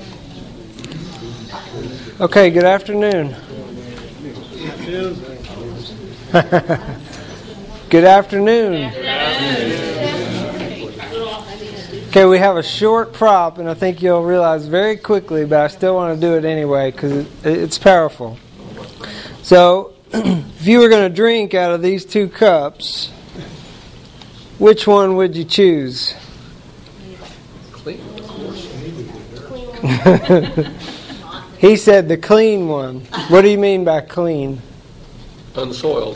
Okay, good afternoon. Good afternoon. Okay, we have a short prop, and I think you'll realize very quickly, but I still want to do it anyway because it's powerful. So, if you were going to drink out of these two cups, which one would you choose? Clean. He said the clean one. What do you mean by clean? Unsoiled.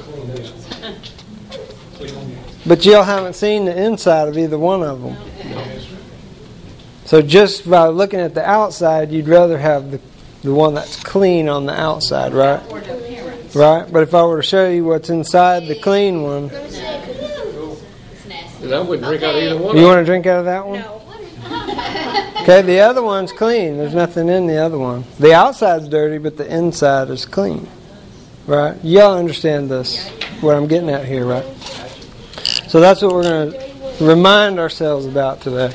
But y'all haven't seen the inside of either one of them. So just by looking at the outside, you'd rather have the one that's clean on the outside, right? Right? But if I were to show you what's inside the clean one... And I wouldn't drink out of either one. You want to drink out of that one? No. Okay, the other one's clean. There's nothing in the other one. The outside's dirty, but the inside is clean. Right? Y'all understand this, what I'm getting at here, right? So that's what we're going to remind ourselves about today.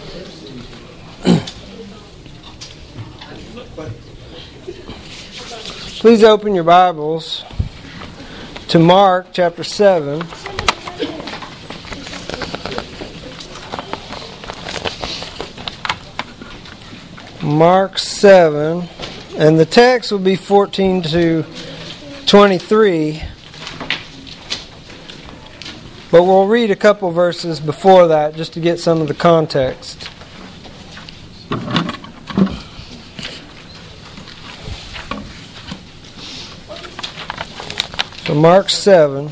Please open your Bibles to Mark chapter 7. Mark 7, and the text will be 14 to 23. But we'll read a couple verses before that just to get some of the context. So Mark 7.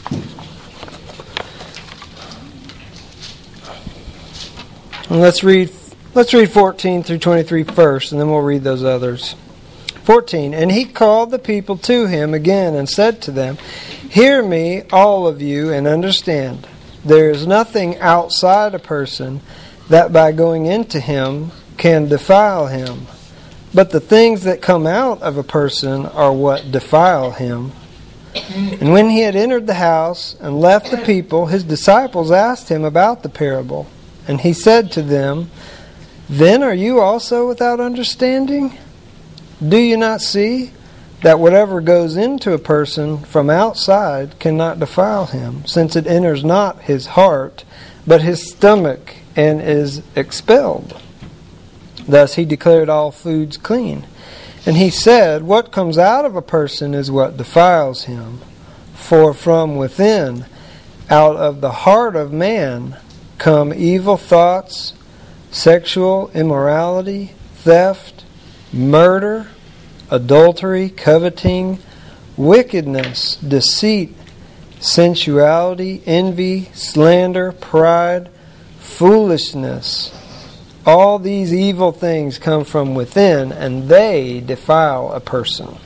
And let's read 14 through 23 first, and then we'll read those others. 14. And he called the people to him again and said to them, "Hear me, all of you, and understand. There is nothing outside a person that by going into him can defile him. But the things that come out of a person are what defile him." And when he had entered the house and left the people, his disciples asked him about the parable. And he said to them, "Then are you also without understanding? Do you not see that whatever goes into a person from outside cannot defile him, since it enters not his heart, but his stomach, and is expelled? Thus he declared all foods clean. And he said, what comes out of a person is what defiles him. For from within, out of the heart of man, come evil thoughts, sexual immorality, theft, murder, adultery, coveting, wickedness, deceit, sensuality, envy, slander, pride, foolishness. All these evil things come from within, and they defile a person."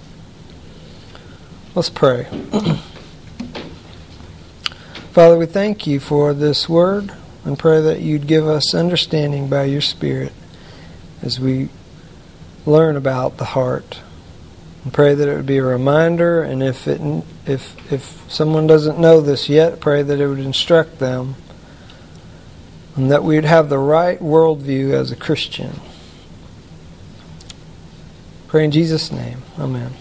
Let's pray. Father, we thank you for this word and pray that you'd give us understanding by your Spirit as we learn about the heart. And pray that it would be a reminder, and if someone doesn't know this yet, pray that it would instruct them, and that we would have the right worldview as a Christian. Pray in Jesus' name. Amen.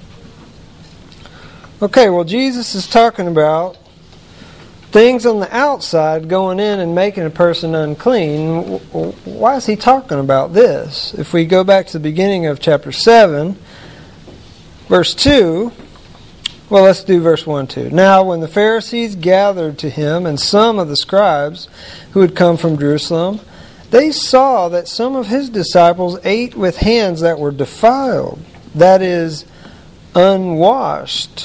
Okay, well, Jesus is talking about things on the outside going in and making a person unclean. Why is he talking about this? If we go back to the beginning of chapter 7, verse 2, well, let's do verse 1 too. Now, when the Pharisees gathered to him and some of the scribes who had come from Jerusalem, they saw that some of his disciples ate with hands that were defiled, that is, unwashed.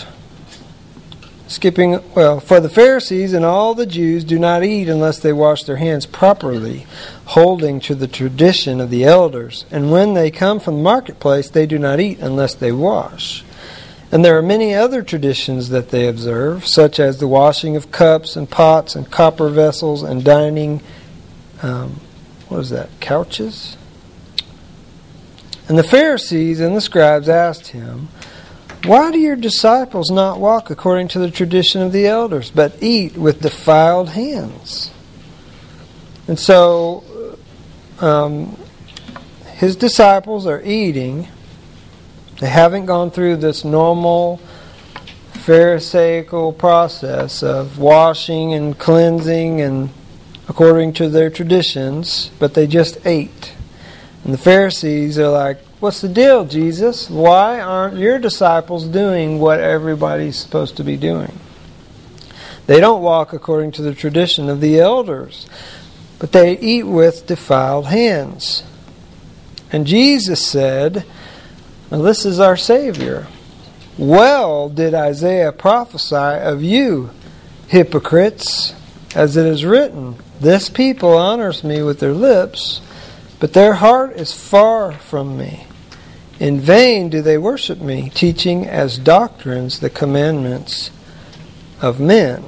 For the Pharisees and all the Jews do not eat unless they wash their hands properly, holding to the tradition of the elders. And when they come from the marketplace, they do not eat unless they wash. And there are many other traditions that they observe, such as the washing of cups and pots and copper vessels and dining, couches? And the Pharisees and the scribes asked him, "Why do your disciples not walk according to the tradition of the elders, but eat with defiled hands?" And so his disciples are eating. They haven't gone through this normal Pharisaical process of washing and cleansing and according to their traditions, but they just ate. And the Pharisees are like, "What's the deal, Jesus? Why aren't your disciples doing what everybody's supposed to be doing?" They don't walk according to the tradition of the elders, but they eat with defiled hands. And Jesus said, now this is our Savior, "Well did Isaiah prophesy of you, hypocrites, as it is written, this people honors me with their lips, but their heart is far from me. In vain do they worship me, teaching as doctrines the commandments of men."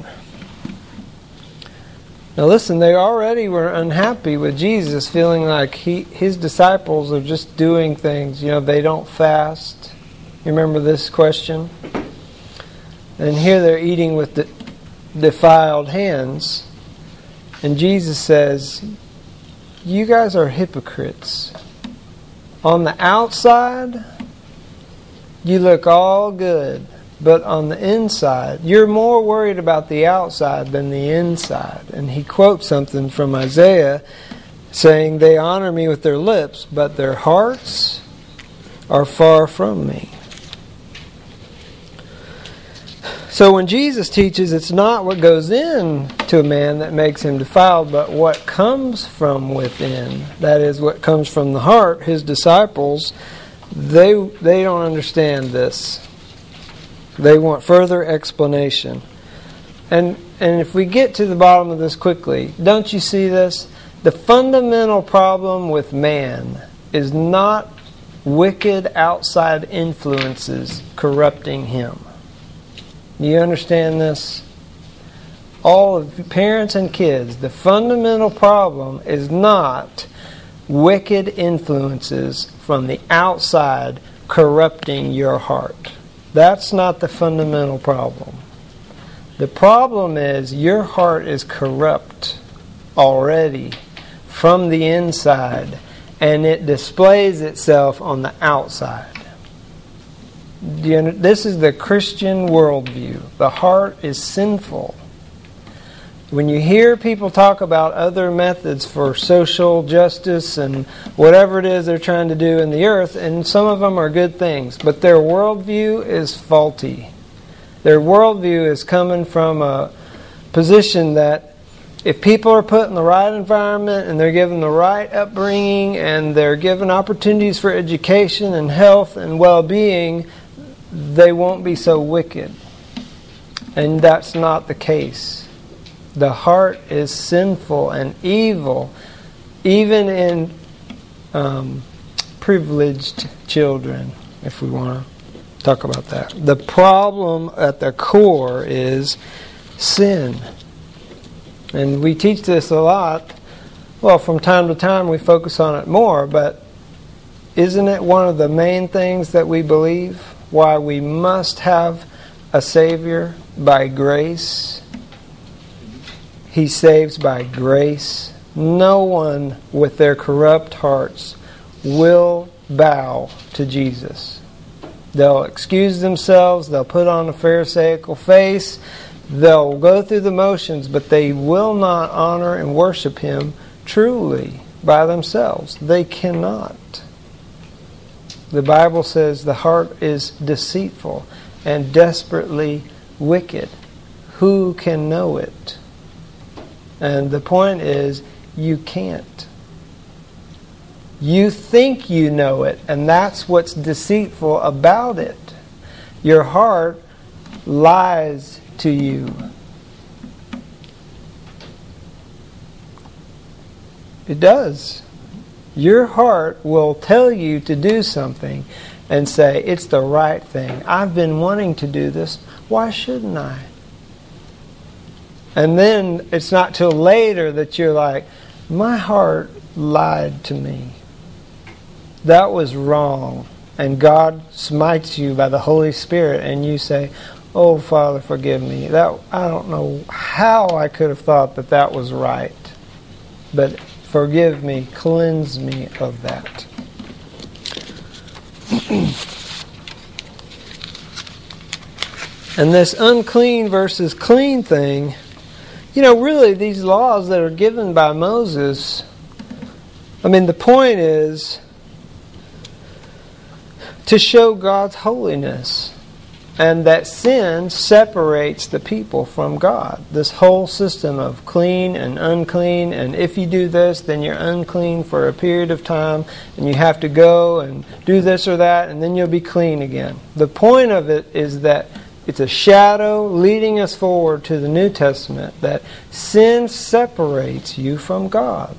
Now listen, they already were unhappy with Jesus, feeling like his disciples are just doing things. They don't fast. You remember this question? And here they're eating with defiled hands. And Jesus says, you guys are hypocrites. On the outside, you look all good. But on the inside, you're more worried about the outside than the inside. And he quotes something from Isaiah saying, "They honor me with their lips, but their hearts are far from me." So when Jesus teaches, it's not what goes in to a man that makes him defiled, but what comes from within. That is, what comes from the heart. His disciples, they don't understand this. They want further explanation. And if we get to the bottom of this quickly, don't you see this? The fundamental problem with man is not wicked outside influences corrupting him. Do you understand this? All of parents and kids, the fundamental problem is not wicked influences from the outside corrupting your heart. That's not the fundamental problem. The problem is your heart is corrupt already from the inside, and it displays itself on the outside. This is the Christian worldview. The heart is sinful. When you hear people talk about other methods for social justice and whatever it is they're trying to do in the earth, and some of them are good things, but their worldview is faulty. Their worldview is coming from a position that if people are put in the right environment and they're given the right upbringing and they're given opportunities for education and health and well-being, they won't be so wicked. And that's not the case. The heart is sinful and evil, even in privileged children, if we want to talk about that. The problem at the core is sin. And we teach this a lot. Well, from time to time we focus on it more, but isn't it one of the main things that we believe? Why we must have a Savior by grace? He saves by grace. No one with their corrupt hearts will bow to Jesus. They'll excuse themselves. They'll put on a Pharisaical face. They'll go through the motions, but they will not honor and worship Him truly by themselves. They cannot. The Bible says the heart is deceitful and desperately wicked. Who can know it? And the point is, you can't. You think you know it, and that's what's deceitful about it. Your heart lies to you. It does. Your heart will tell you to do something and say, it's the right thing. I've been wanting to do this. Why shouldn't I? And then it's not till later that you're like, my heart lied to me. That was wrong. And God smites you by the Holy Spirit and you say, oh, Father, forgive me. I don't know how I could have thought that was right. But forgive me, cleanse me of that. And this unclean versus clean thing, really these laws that are given by Moses, the point is to show God's holiness. And that sin separates the people from God. This whole system of clean and unclean, and if you do this, then you're unclean for a period of time, and you have to go and do this or that, and then you'll be clean again. The point of it is that it's a shadow leading us forward to the New Testament, that sin separates you from God.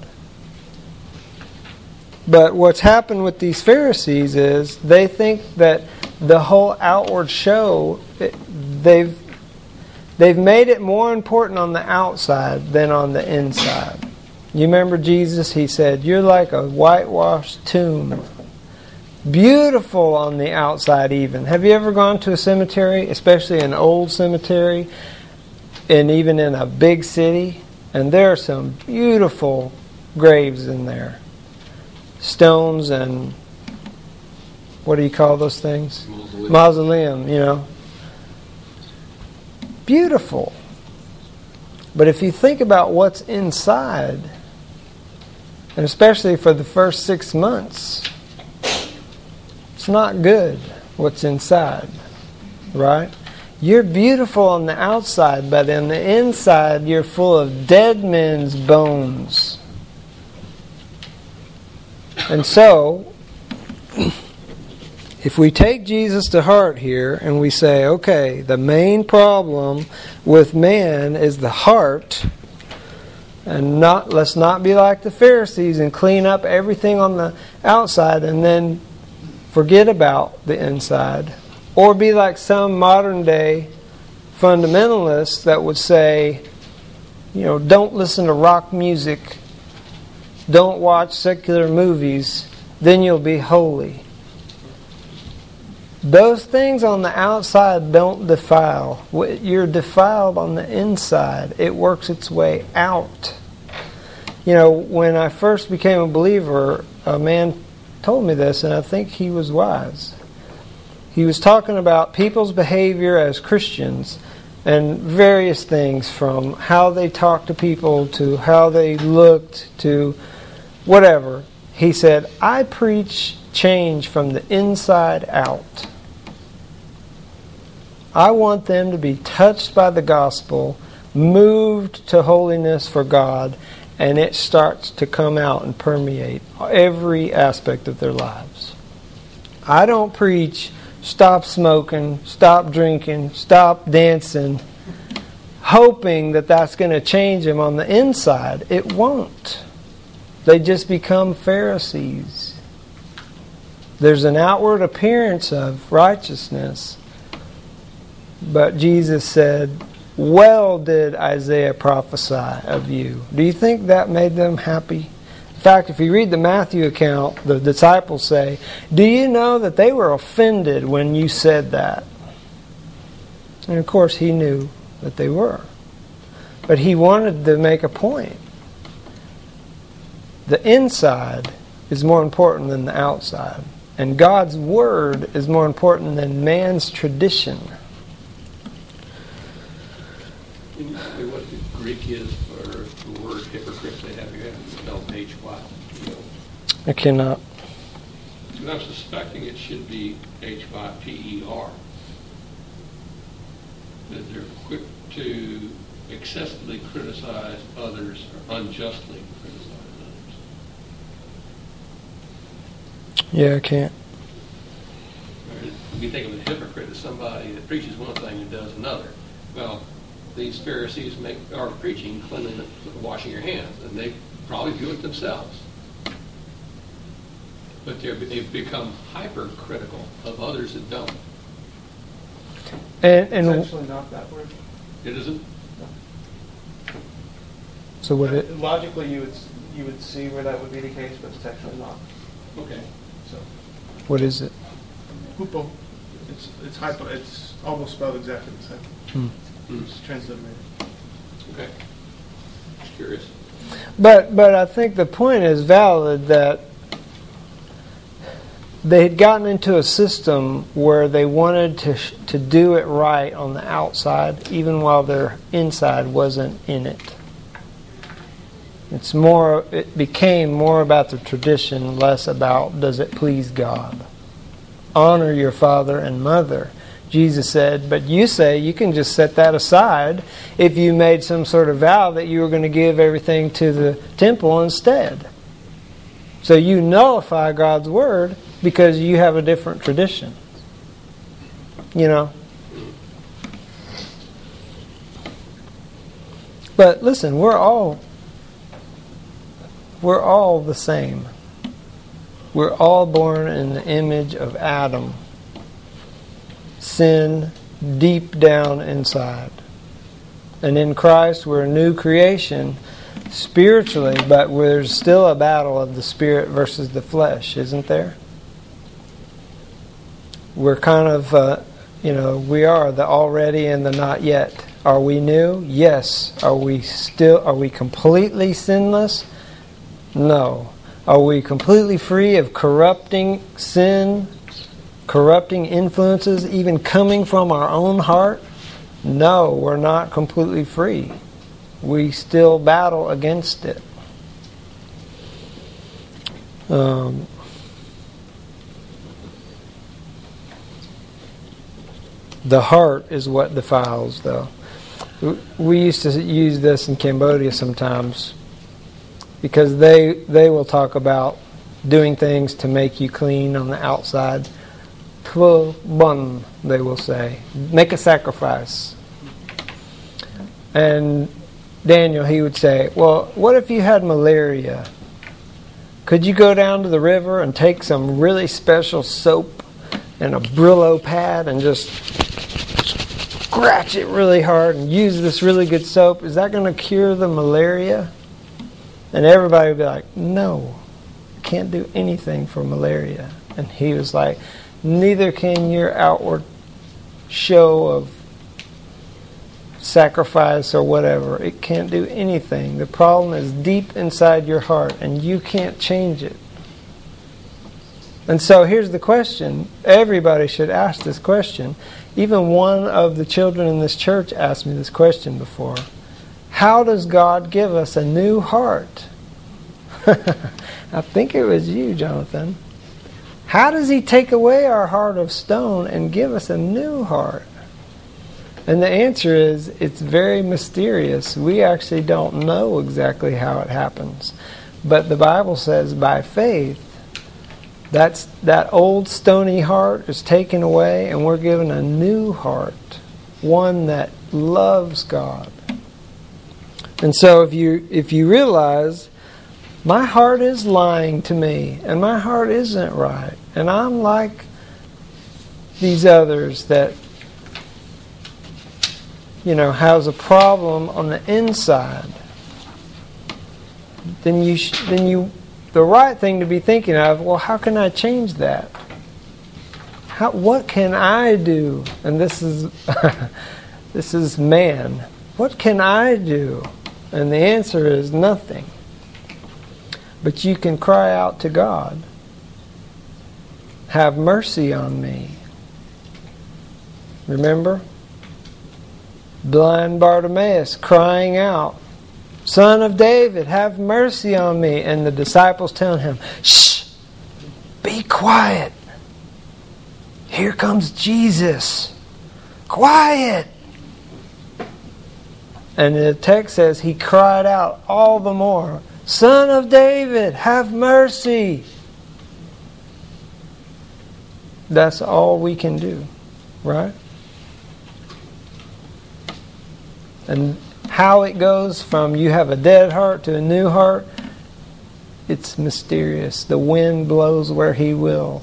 But what's happened with these Pharisees is they think that the whole outward show, they've made it more important on the outside than on the inside. You remember Jesus, He said, you're like a whitewashed tomb. Beautiful on the outside even. Have you ever gone to a cemetery, especially an old cemetery, and even in a big city? And there are some beautiful graves in there. Stones and what do you call those things? Mausoleum, Beautiful. But if you think about what's inside, and especially for the first 6 months, it's not good what's inside, right? You're beautiful on the outside, but on the inside you're full of dead men's bones. And so, if we take Jesus to heart here and we say, okay, the main problem with man is the heart, and let's not be like the Pharisees and clean up everything on the outside and then forget about the inside, or be like some modern day fundamentalists that would say, don't listen to rock music, don't watch secular movies, then you'll be holy. Those things on the outside don't defile. You're defiled on the inside. It works its way out. When I first became a believer, a man told me this, and I think he was wise. He was talking about people's behavior as Christians and various things, from how they talked to people to how they looked to whatever. He said, I preach change from the inside out. I want them to be touched by the gospel, moved to holiness for God, and it starts to come out and permeate every aspect of their lives. I don't preach stop smoking, stop drinking, stop dancing, hoping that that's going to change them on the inside. It won't. They just become Pharisees. There's an outward appearance of righteousness, but Jesus said, well did Isaiah prophesy of you. Do you think that made them happy? In fact, if you read the Matthew account, the disciples say, do you know that they were offended when you said that? And of course he knew that they were. But he wanted to make a point. The inside is more important than the outside. And God's Word is more important than man's tradition. Can you tell me what the Greek is for the word hypocrite? They have you have to spell H-Y. I cannot. Because I'm suspecting it should be H-Y-P-E-R. That they're quick to excessively criticize others or unjustly criticize others. Yeah, I can't. We think of a hypocrite as somebody that preaches one thing and does another. Well, these Pharisees are preaching cleanliness, washing your hands, and they probably do it themselves. But they've become hypercritical of others that don't. And It's actually not that word. It isn't? So what it? Logically, you would see where that would be the case, but it's actually not. Okay. So, What is it? hupo, it's hypo. It's almost spelled exactly the same. It's transliterated. Okay. Just curious. But I think the point is valid that they had gotten into a system where they wanted to do it right on the outside, even while their inside wasn't in it. It became more about the tradition, less about does it please God. Honor your father and mother. Jesus said, but you say you can just set that aside if you made some sort of vow that you were going to give everything to the temple instead. So you nullify God's word because you have a different tradition. You know? But listen, we're all the same. We're all born in the image of Adam. Sin deep down inside. And in Christ we're a new creation spiritually, but there's still a battle of the spirit versus the flesh, isn't there? We're kind of, we are the already and the not yet. Are we new? Yes. Are we completely sinless? No. Are we completely free of corrupting sin, corrupting influences, even coming from our own heart? No, we're not completely free. We still battle against it. The heart is what defiles, though. We used to use this in Cambodia sometimes because they will talk about doing things to make you clean on the outside. Tuo bun, they will say. Make a sacrifice. And Daniel, he would say, well, what if you had malaria? Could you go down to the river and take some really special soap and a Brillo pad and just scratch it really hard and use this really good soap? Is that going to cure the malaria? And everybody would be like, no, can't do anything for malaria. And he was like, neither can your outward show of sacrifice or whatever. It can't do anything. The problem is deep inside your heart, and you can't change it. And so here's the question. Everybody should ask this question. Even one of the children in this church asked me this question before. How does God give us a new heart? I think it was you, Jonathan. How does He take away our heart of stone and give us a new heart? And the answer is, it's very mysterious. We actually don't know exactly how it happens. But the Bible says by faith, that old stony heart is taken away and we're given a new heart. One that loves God. And so if you realize, my heart is lying to me and my heart isn't right, and I'm like these others that has a problem on the inside, then the right thing to be thinking of, well, how can I change that? What can I do? And this is this is man. What can I do? And the answer is nothing. But you can cry out to God. Have mercy on me. Remember? Blind Bartimaeus crying out, Son of David, have mercy on me. And the disciples telling him, shh, be quiet. Here comes Jesus. Quiet. And the text says he cried out all the more, Son of David, have mercy. That's all we can do, right? And how it goes from you have a dead heart to a new heart, it's mysterious. The wind blows where He will.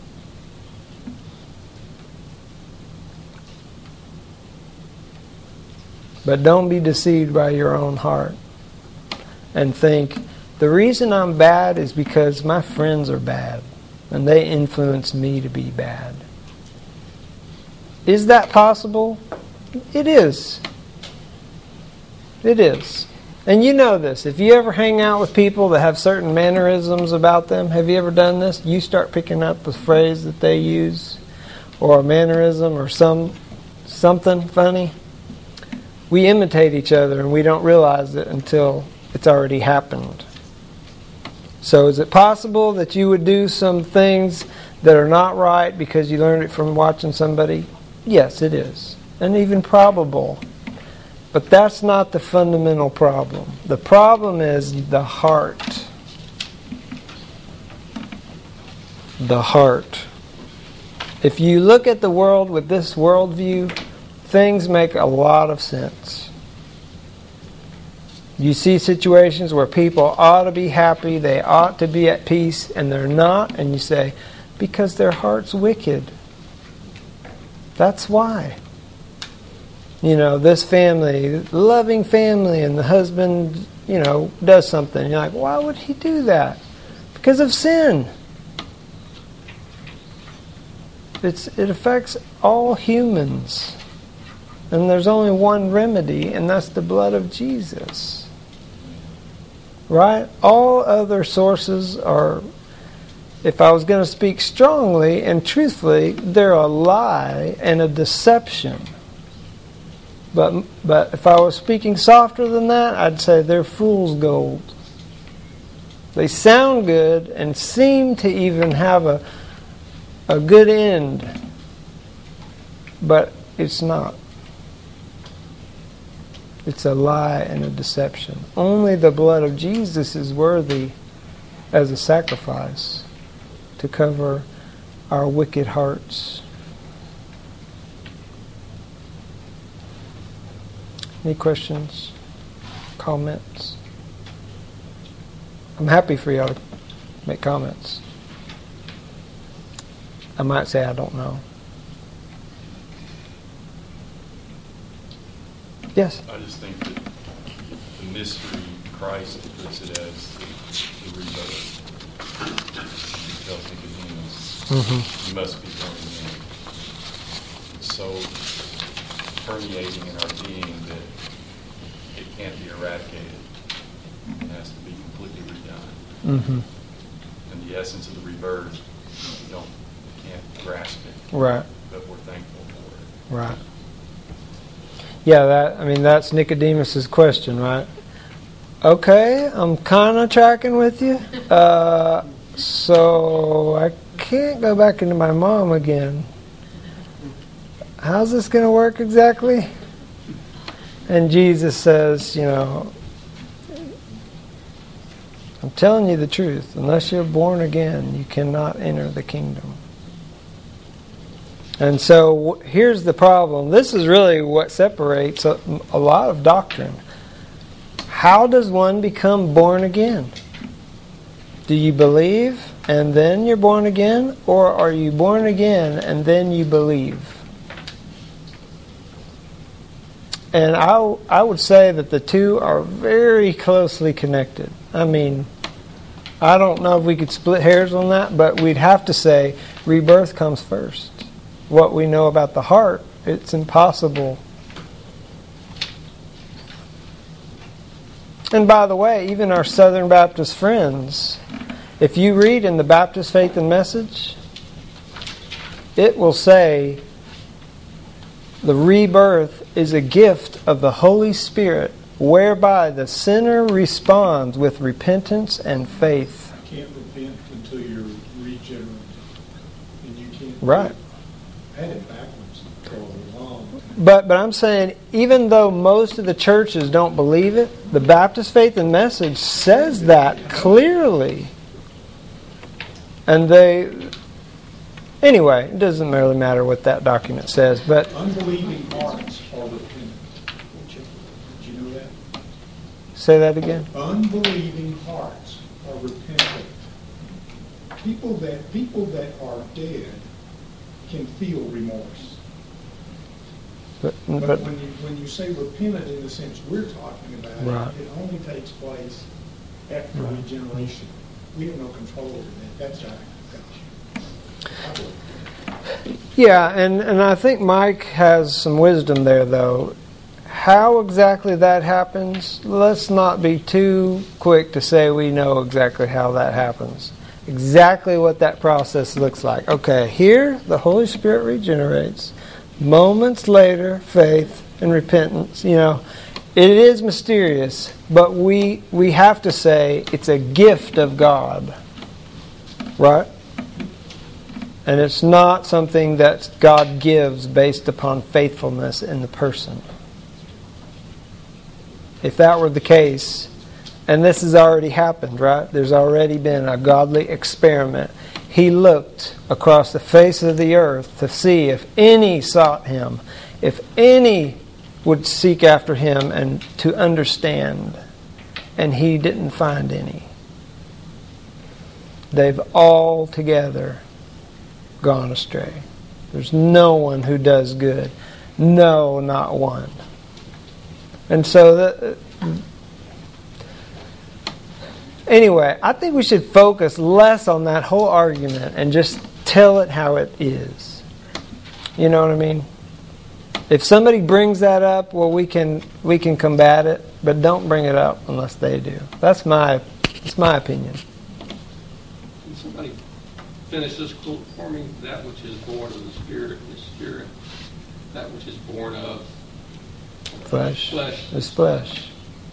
But don't be deceived by your own heart and think, the reason I'm bad is because my friends are bad and they influence me to be bad. Is that possible? It is. It is. And you know this. If you ever hang out with people that have certain mannerisms about them, have you ever done this? You start picking up the phrase that they use, or a mannerism, or something funny. We imitate each other, and we don't realize it until it's already happened. So is it possible that you would do some things that are not right because you learned it from watching somebody? Yes, it is. And even probable. But that's not the fundamental problem. The problem is the heart. The heart. If you look at the world with this worldview, things make a lot of sense. You see situations where people ought to be happy, they ought to be at peace, and they're not, and you say, because their heart's wicked. That's why. You know, this family, loving family, and the husband, you know, does something. You're like, why would he do that? Because of sin. It affects all humans. And there's only one remedy, and that's the blood of Jesus. Right? All other sources are, if I was going to speak strongly and truthfully, they're a lie and a deception. But if I was speaking softer than that, I'd say they're fool's gold. They sound good and seem to even have a good end, but it's not. It's a lie and a deception. Only the blood of Jesus is worthy as a sacrifice to cover our wicked hearts. Any questions? Comments? I'm happy for y'all to make comments. I might say I don't know. Yes? I just think that the mystery, Christ puts it as the rebirth. He tells Nicodemus, you must be born again. It's so permeating in our being that it can't be eradicated. It has to be completely redone. Mm-hmm. And the essence of the rebirth, you can't grasp it. Right. But we're thankful for it. Right. Yeah, that's Nicodemus's question, right? Okay, I'm kind of tracking with you. So I can't go back into my mom again. How's this going to work exactly? And Jesus says, I'm telling you the truth. Unless you're born again, you cannot enter the kingdom. And so here's the problem. This is really what separates a lot of doctrine. How does one become born again? Do you believe and then you're born again? Or are you born again and then you believe? And I would say that the two are very closely connected. I don't know if we could split hairs on that, but we'd have to say rebirth comes first. What we know about the heart, it's impossible. And by the way, even our Southern Baptist friends, if you read in the Baptist Faith and Message, it will say the rebirth is a gift of the Holy Spirit whereby the sinner responds with repentance and faith. You can't repent until you're regenerated. And you can't. Right. I had it backwards for a long time. But I'm saying, even though most of the churches don't believe it, the Baptist Faith and Message says that clearly. And anyway, it doesn't really matter what that document says, but Unbelieving hearts are repentant. Did you know that? Say that again. Unbelieving hearts are repentant. People that are dead can feel remorse. But when you say repentant in the sense we're talking about, right. it only takes place after regeneration. We have no control over that. That's our God. Yeah, and I think Mike has some wisdom there, though. how exactly that happens, let's not be too quick to say we know exactly how that happens. Exactly what that process looks like. Okay, here the Holy Spirit regenerates. Moments later, faith and repentance. It is mysterious, but we have to say it's a gift of God. Right? And it's not something that God gives based upon faithfulness in the person. If that were the case, and this has already happened, right? There's already been a godly experiment. He looked across the face of the earth to see if any sought Him, if any would seek after Him and to understand. And He didn't find any. They've all together gone astray. There's no one who does good. No, not one. And so, anyway, I think we should focus less on that whole argument and just tell it how it is. You know what I mean? If somebody brings that up, well, we can combat it, but don't bring it up unless they do. That's my opinion. Can somebody finish this quote for me? That which is born of the Spirit is spirit. That which is born of Flesh flesh is flesh.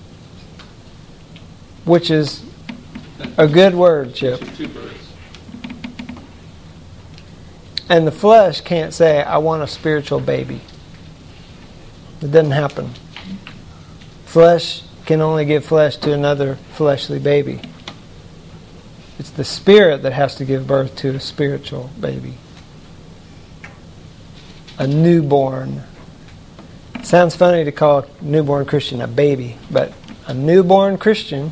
Which is a good word, Chip. Two birds. And the flesh can't say, I want a spiritual baby. It doesn't happen. Flesh can only give flesh to another fleshly baby. It's the Spirit that has to give birth to a spiritual baby. A newborn. Sounds funny to call a newborn Christian a baby, but a newborn Christian.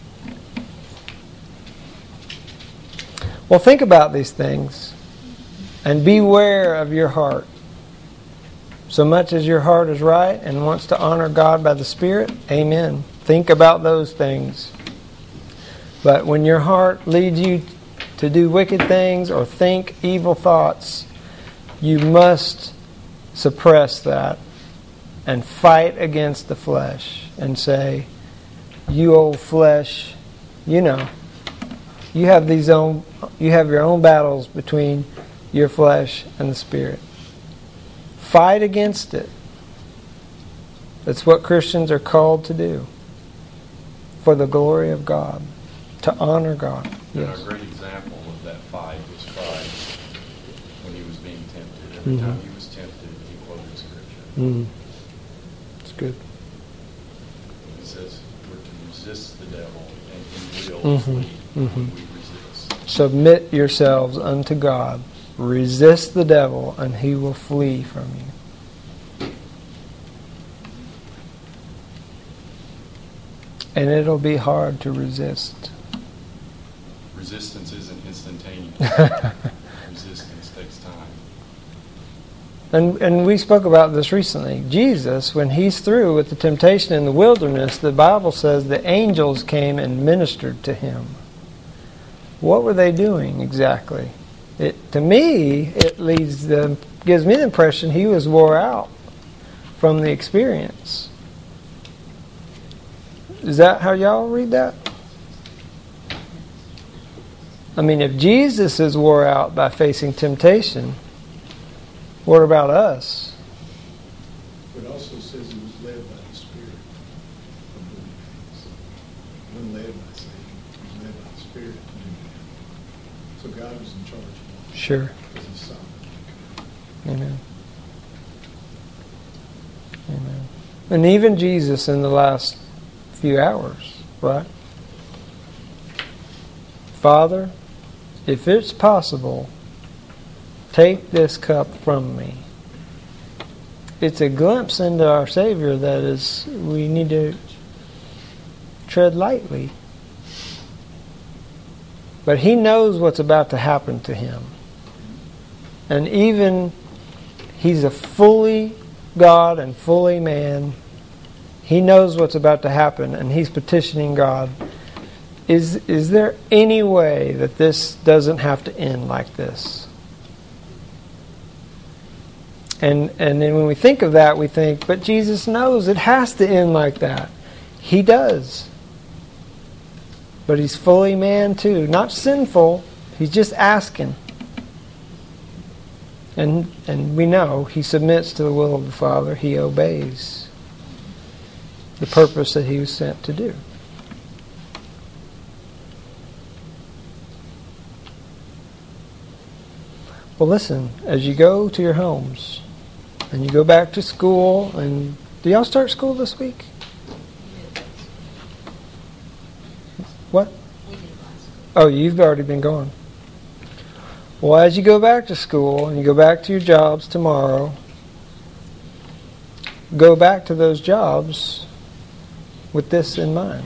Well, think about these things and beware of your heart. So much as your heart is right and wants to honor God by the Spirit, amen. Think about those things. But when your heart leads you to do wicked things or think evil thoughts, you must suppress that and fight against the flesh and say, you old flesh, you have your own battles between your flesh and the Spirit. Fight against it. That's what Christians are called to do for the glory of God, to honor God. Yes. A great example of that fight was Christ when He was being tempted. Every time He was tempted, He quoted Scripture. It's good. He says we're to resist the devil and He will flee when we resist. Submit yourselves unto God. Resist the devil and he will flee from you. And it'll be hard to resist. Resistance isn't instantaneous. Resistance takes time. And we spoke about this recently. Jesus, when He's through with the temptation in the wilderness, the Bible says the angels came and ministered to Him. What were they doing exactly? To me, it gives me the impression He was wore out from the experience. Is that how y'all read that? I mean, if Jesus is wore out by facing temptation, what about us? It also says He was led by the Spirit. He wasn't led by Satan. He was led by the Spirit. So God was in charge of all. Sure. Because He's sovereign. Amen. Amen. And even Jesus in the last few hours, right? Father, if it's possible, take this cup from me. It's a glimpse into our Savior that we need to tread lightly. But He knows what's about to happen to Him. And even He's a fully God and fully man. He knows what's about to happen, and He's petitioning God. Is there any way that this doesn't have to end like this? And then when we think of that, we think, but Jesus knows it has to end like that. He does. But He's fully man too. Not sinful. He's just asking. And we know He submits to the will of the Father. He obeys the purpose that He was sent to do. Well, listen, as you go to your homes and you go back to school, and do y'all start school this week? What? Oh, you've already been gone. Well, as you go back to school and you go back to your jobs tomorrow, go back to those jobs with this in mind.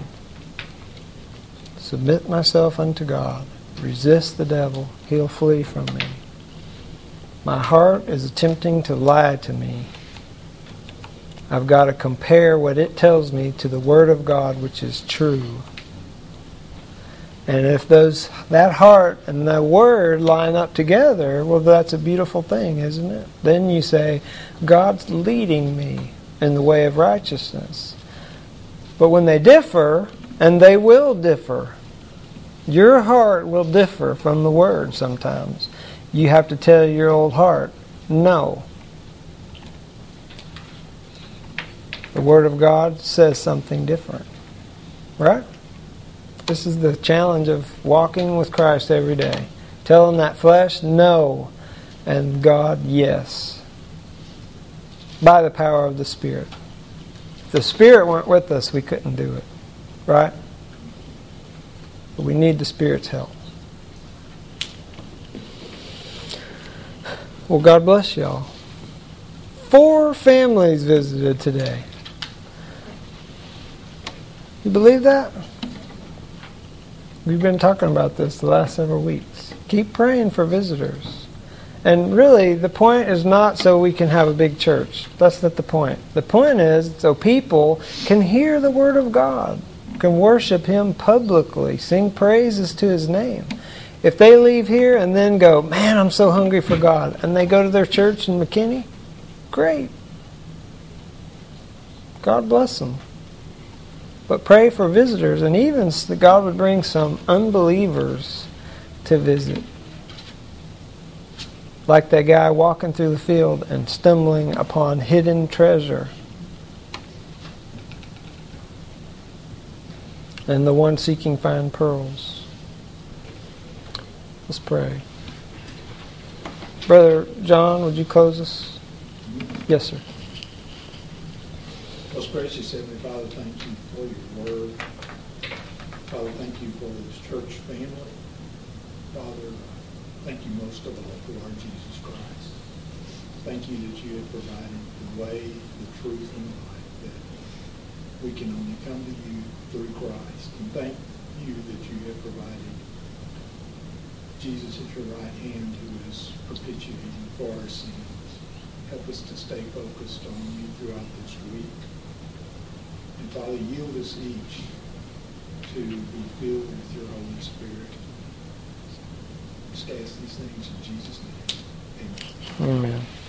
Submit myself unto God. Resist the devil. He'll flee from me. My heart is attempting to lie to me. I've got to compare what it tells me to the Word of God, which is true. And if that heart and the Word line up together, well, that's a beautiful thing, isn't it? Then you say, God's leading me in the way of righteousness. But when they differ, and they will differ, your heart will differ from the Word sometimes. You have to tell your old heart, no. The Word of God says something different. Right? This is the challenge of walking with Christ every day. Telling that flesh, no. And God, yes. By the power of the Spirit. If the Spirit weren't with us, we couldn't do it. Right? But we need the Spirit's help. Well, God bless y'all. 4 families visited today. You believe that? We've been talking about this the last several weeks. Keep praying for visitors. And really, the point is not so we can have a big church. That's not the point. The point is so people can hear the Word of God, can worship Him publicly, sing praises to His name. If they leave here and then go, man, I'm so hungry for God, and they go to their church in McKinney, great. God bless them. But pray for visitors, and even that God would bring some unbelievers to visit. Like that guy walking through the field and stumbling upon hidden treasure. And the one seeking fine pearls. Let's pray. Brother John, would you close us? Yes, sir. Most gracious Heavenly Father, thank you for your Word. Father, thank you for this church family. Father, thank you most of all for our Jesus Christ. Thank you that you have provided the way, the truth, and the life, that we can only come to you through Christ. And thank you that you have provided Jesus at your right hand, who is propitiating for our sins. Help us to stay focused on you throughout this week. And Father, yield us each to be filled with your Holy Spirit. Just ask these things in Jesus' name. Amen. Amen.